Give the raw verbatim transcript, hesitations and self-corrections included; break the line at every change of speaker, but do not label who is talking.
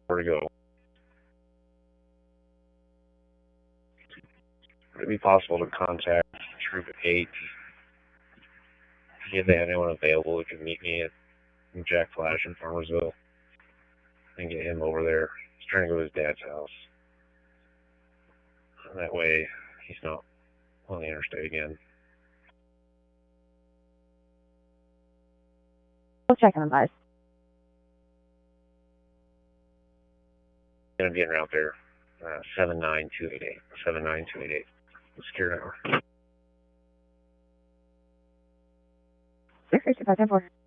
where to go. Would it be possible to contact Troop eight? See if they have anyone available who can meet me at Jack Flash in Farmersville and get him over there. He's trying to go to his dad's house. That way, he's not on the interstate again.
We'll check on bus.
Gonna be en route there. Uh, seven nine two eight eight. seven nine two eight eight. Secure network.
six six five ten four.